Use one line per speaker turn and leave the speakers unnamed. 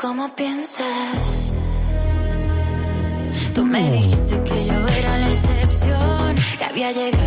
cómo piensas. Tú me dijiste que yo era la excepción, que había llegado